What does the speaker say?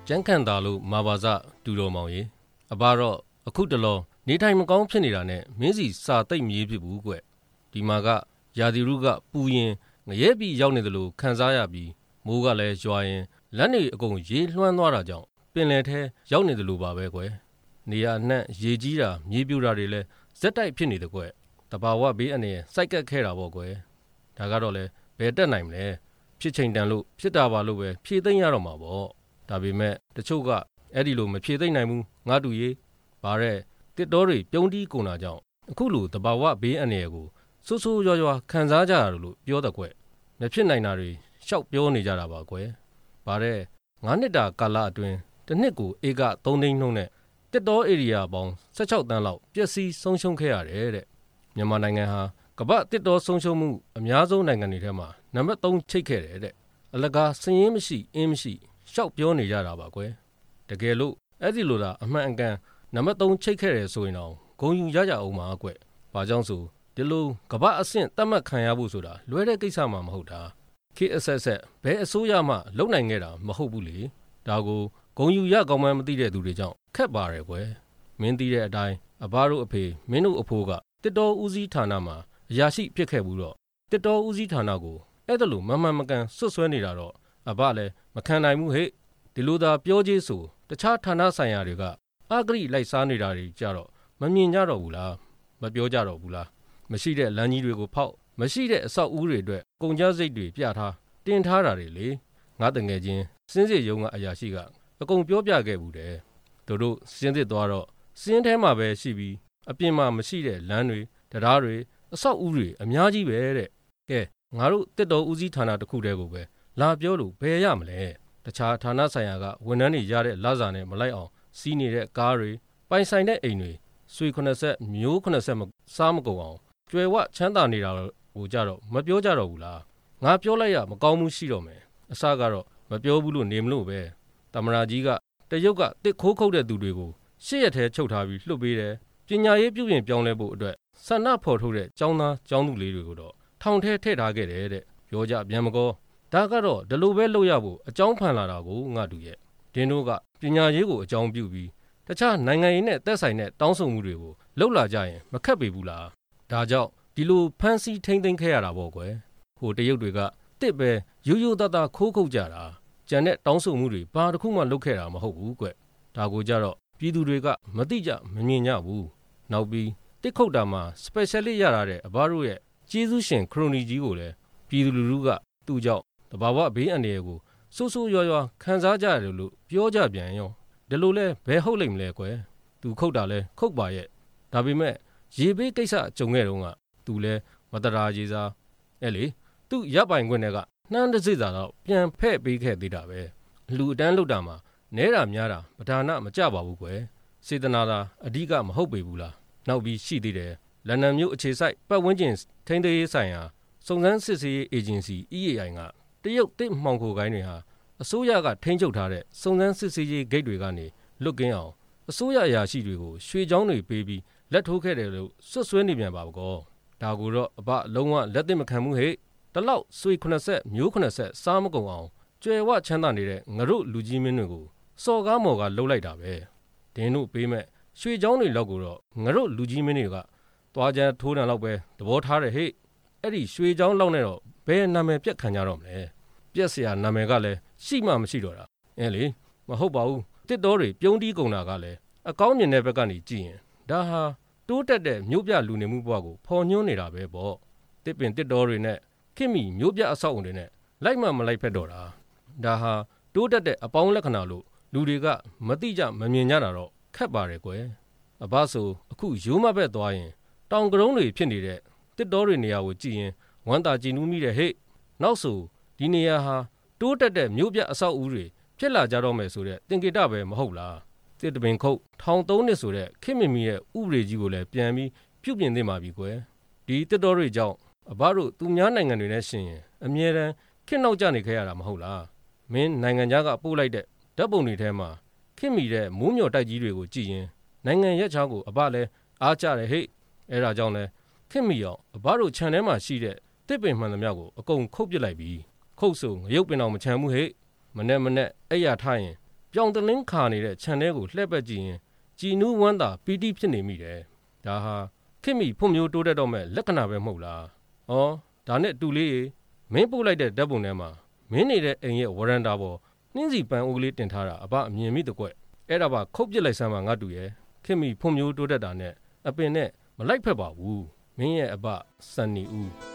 ကျန်းကန်တာလို့မာပါစတူတော်မောင်ရေအဘတော့အခုတလောနေထိုင်မကောင်းဖြစ်နေတာနဲ့မင်းစီစာသိမ့်မရေးဖြစ်ဘူးကွဒီမှာကရာသီရုကပူရင်ငရဲပြီးရောက်နေတယ်လို့ခံစားရပြီးမိုးကလည်းရွာရင်လက်နေအကုန်ရေလွှမ်းသွားတာကြောင့်ပင်လယ်ထဲရောက်နေတယ်လို့ပါပဲကွနေရနှံ့ရေကြီးတာမြေပြိုတာတွေလည်းဇက်တိုက်ဖြစ်နေတယ်ကွတဘာဝဘေးအနေနဲ့စိုက်ကက်ခဲ့တာပေါ့ကွဒါကတော့လေဘယ်တက်နိုင်မလဲဖြစ်ချိန်တန်လို့ဖြစ်တာပါလို့ပဲဖြည့်သိမ့်ရတော့မှာပေါ့ဒါပေမဲ့တချို့ကအဲ့ဒီလိုမဖြည့်သိမ့်နိုင်ဘူးငါတူရေးဗါတဲ့တစ်တော်တွေပြုံးတီးကုန်တာကြောင့်အခုလိုတဘာဝဘေးအနေနဲ့ကိုဆိုးဆိုးရွားရွားခံစားကြရတယ်လို့ပြောတဲ့ကွမဖြစ်နိုင်တာတွေရှောက်ပြောနေကြတာပါကွဗါတဲ့9နှစ်တာကာလအတွင်းတစ်နှစ်ကိုဧက3သိန်းနှုန်းနဲ့တစ်တော်ဧရိယာပေါင်း16တန်းလောက်ပျက်စီးဆုံးရှုံးခဲ့ရတယ်တဲ့မြန်မာနိုင်ငံဟာကမ္ဘာတစ်တော်ဆုံးရှုံးမှုအများဆုံးနိုင်ငံတွေထဲမှာနံပါတ်3ချိတ်ခဲ့တယ်တဲ့အလကားစည်ရင်းမရှိအင်းမရှိရှောက်ပြောနေကြတာပါကွတကယ်လို့အဲ့ဒီလိုသာအမှန်အကန်နံပါတ်3ချိတ်ခဲ့တယ်ဆိုရင်တော့ဂုံယူရကြအောင်ပါကွဘာကြောင့်ဆိုဒီလိုကမ္ဘာအဆင့်တတ်မှတ်ခံရဖို့ဆိုတာလွယ်တဲ့ကိစ္စမှမဟုတ်တာခေတ်အဆက်ဆက်ဘယ်အစိုးရမှလုံနိုင်ခဲ့တာမဟုတ်ဘူးလေဒါကိုဂုံယူရကောင်းမှန်းမသိတဲ့သူတွေကြောင့်ခက်ပါတယ်ကွမင်းသိတဲ့အတိုင်းအဘတို့အဖေမင်းတို့အဖိုးကတစ်တော်ဦးစီးဌာနမှာအရာရှိဖြစ်ခဲ့ဘူးတော့တစ်တော်ဦးစီးဌာနကိုအဲ့ဒါလိုမမှန်မကန်ဆွတ်ဆွဲနေတာတော့အဘလည်းမခံနိုင်ဘူးဟဲ့ဒီလိုသာပြောကြေးဆိုတခြားဌာနဆိုင်ရာတွေကအဂရိလိုက်စားနေတာတွေကြတော့မမြင်ကြတော့ဘူးလားမပြောကြတော့ဘူးလားမရှိတဲ့လမ်းကြီးတွေကိုဖောက်မရှိတဲ့အဆောက်အဦတွေအတွက်ကုန်ကျစရိတ်တွေပြထားတင်ထားတာတွေလေငါတငယ်ချင်းစင်းစစ်ရုံကအရာရှိကအကုန်ပြောပြခဲ့ဘူးတယ်တို့စင်းစစ်သွားတော့စင်းထဲမှာပဲရှိပြီးအပြင်မှာမရှိတဲ့လမ်းတွေတရားတွေအဆောက်အဦတွေအများကြီးပဲတဲ့ကဲငါတို့တစ်တော်ဦးစီးဌာနတစ်ခုတည်းကိုပဲလာပြောလို့ဘယ်ရမလဲတခြားဌာနဆိုင်ရာကဝန်ထမ်းတွေရတဲ့လစာနဲ့မလိုက်အောင်စီးနေတဲ့ကားတွေပိုင်ဆိုင်တဲ့အိမ်တွေဆွေ80မျိုး80မစားမကုန်အောင်ကျွယ်ဝချမ်းသာနေတာကိုကြတော့မပြောကြတော့ဘူးလားငါပြောလိုက်ရမကောင်းမှုရှိတော့မယ်အစကတော့မပြောဘူးလို့နေမလို့ပဲတမရာကြီးကတရုတ်ကတစ်ခိုးခုတ်တဲ့သူတွေကိုရှေ့ရထဲချုပ်ထားပြီးလှုပ်ပေးတယ်ပညာရေးပြုပြင်ပြောင်းလဲဖို့အတွက်ဆန္ဒဖော်ထုတ်တဲ့ကျောင်းသားကျောင်းသူလေးတွေကိုတော့ထောင်ထဲထည့်ထားခဲ့တယ်တဲ့ပြောကြပြန်မကောဒါကတော့ဒီလိုပဲလုပ်ရဖို့အကြောင်းဖန်လာတာကိုငါတူရဲ့ဒင်းတို့ကပညာရေးကိုအကြောင်းပြုပြီးတခြားနိုင်ငံရေးနဲ့သက်ဆိုင်တဲ့တောင်းဆိုမှုတွေကိုလှုပ်လာကြရင်မခက်ပေဘူးလားဒါကြောင့်ဒီလိုဖန်စီထိမ့်သိမ်းခဲ့ရတာပေါ့ကွယ်ဟိုတရုတ်တွေကတစ်ပဲရိုးရိုးသားသားခိုးခုတ်ကြတာကြံတဲ့တောင်းဆိုမှုတွေဘာတစ်ခုမှလုပ်ခဲ့တာမဟုတ်ဘူးကွဒါကိုကြတော့ပြည်သူတွေကမသိကြမမြင်ကြဘူးနောက်ပြီးတစ်ခုတ်တာမှာ specialist ရတာတဲ့အဘတို့ရဲ့ကျေးဇူးရှင်ခရိုနီကြီးကိုလည်းပြည်သူလူထုကသူ့ကြောင့်တဘာဝဘေးအန္တရာယ်ကိုဆိုးဆိုးရွားရွားခံစားကြရတယ်လို့ပြောကြပြန်ရောဒီလိုလဲဘယ်ဟုတ်လိမ့်မလဲကွယ်သူခုတ်တာလဲခုတ်ပါရဲ့ဒါပေမဲ့ရေဘေးကိစ္စကြုံခဲ့တုန်းကသူလဲမတရာကြီးစားအဲ့လေသူ့ရပ်ပိုင်ခွင့်တွေကနှမ်းတစ်စိစာတော့ပြန်ဖဲ့ပေးခဲ့သေးတာပဲလူအတန်းလုတာမှာနဲတာများတာပဒါနမကြပါဘူးကွယ်စေတနာသာအဓိကမဟုတ်ပေဘူးလားနောက်ပြီးရှိသေးတယ်လန်ဒန်မြို့အခြေစိုက်ပတ်ဝန်းကျင်ထိန်းသိမ်းရေးဆိုင်ရာစုံစမ်းစစ်ဆေးရေးအေဂျင်စီ EAI ကတရုတ်တစ်မှောင်ခိုကိုင်းတွေဟာအစိုးရကထိန်းချုပ်ထားတဲ့စုံစမ်းစစ်ဆေးရေးဂိတ်တွေကနေလွတ်ကင်းအောင်အစိုးရအရာရှိတွေကိုရွှေချောင်းတွေပေးပြီးလက်ထိုးခဲ့တယ်လို့စွတ်စွဲနေပြန်ပါကောဒါကိုတော့အဘလုံးဝလက်သင့်မခံဘူးဟဲ့တလောက်ဆွေ80မျိုး80စားမကုန်အောင်ကြွယ်ဝချမ်းသာနေတဲ့ငါတို့လူကြီးမင်းတွေကိုစော်ကားမော်ကားလှုပ်လိုက်တာပဲဒင်းတို့ပေးမဲ့ရွှေချောင်းတွေလောက်ကိုတော့ငါတို့လူကြီးမင်းတွေကသွားကြထိုးတန်လောက်ပဲသဘောထားတယ်ဟဲ့အဲ့ဒီရွှေချောင်းလောက်နဲ့တော့ဘယ်နာမည်ပြက်ခံကြတော့မလဲပြက်เสียနာမည်ကလည်းရှိမှမရှိတော့တာအဲလေမဟုတ်ပါဘူးတစ်တော်တွေပြုံးတီးကုန်တာကလည်းအကောင်းမြင်တဲ့ဘက်ကနေကြည့်ရင်ဒါဟာတိုးတက်တဲ့မြို့ပြလူနေမှုဘဝကိုဖော်ညွှန်းနေတာပဲပေါ့တစ်ပင်တစ်တော်တွေနဲ့ခင်မီမြို့ပြအဆောက်အုံတွေနဲ့လိုက်မှမလိုက်ဖက်တော့တာဒါဟာတိုးတက်တဲ့အပေါင်းလက္ခဏာလို့လူတွေကမသိကြမမြင်ကြတာတော့ခက်ပါတယ်ကွယ်အဘဆိုအခုရိုးမဘက်သွားရင်တောင်ကရုံးတွေဖြစ်နေတဲ့တစ်တော်တွေနေရာကိုကြည့်ရင်ဝမ်းသာကြည်နူးမိတဲ့ဟဲ့နောက်ဆိုဒီနေရာဟာတိုးတက်တဲ့မြို့ပြအဆောက်အဦတွေဖြစ်လာကြတော့မယ်ဆိုတဲ့သင်္ကေတပဲမဟုတ်လားတစ်တပင်ခုတ်1300နှစ်ဆိုတဲ့ခင်မင်မီရဲ့ဥပဒေကြီးကိုလည်းပြန်ပြီးပြုပြင်သင့်ပါပြီကွယ်ဒီတစ်တော်တွေကြောင့်အဘတို့သူများနိုင်ငံတွေနဲ့ရှင်ရင်အမြဲတမ်းခင်နောက်ကျနေခဲ့ရတာမဟုတ်လားမင်းနိုင်ငံခြားကပို့လိုက်တဲ့ဓာတ်ပုံတွေထဲမှာခင်မီတဲ့မိုးမျှော်တိုက်ကြီးတွေကိုကြည့်ရင်နိုင်ငံရက်ချောင်းကိုအဘလည်းအားကျတယ်ဟဲ့အဲ့ဒါကြောင့်လဲခင်မီအောင်အဘတို့ခြံထဲမှာရှိတဲ့တစ်ပင်မှန်သမျှကိုအကုန်ခုတ်ပစ်လိုက်ပြီခုတ်ဆိုငရုတ်ပင်အောင်မချမ်းဘူးဟဲ့မနဲ့အဲ့ရထားရင်ပြောင်တလင်းခါနေတဲ့ခြံထဲကိုလှည့်ပတ်ကြည့်ရင်ကြည်နူးဝမ်းသာပီတိဖြစ်နေမိတယ်ဒါဟာခေတ်မီဖွံ့ဖြိုးတိုးတက်တော့မဲ့လက္ခဏာပဲမဟုတ်လားဩဒါနဲ့တူလေးမင်းပို့လိုက်တဲ့ဓာတ်ပုံထဲမှာမင်းနေတဲ့အိမ်ရဲ့ဝရန်တာပေါ်နှင်းစီပန်းအိုးကလေးတင်ထားတာအဘအမြင်မိတကွအဲ့ဒါပါခုတ်ပစ်လိုက်စမ်းပါငါတူရဲ့ခေတ်မီဖွံ့ဖြိုးတိုးတက်တာနဲ့အပင်နဲ့မလိုက်ဖက်ပါဘူးမင်းရဲ့အဘစံနီဦး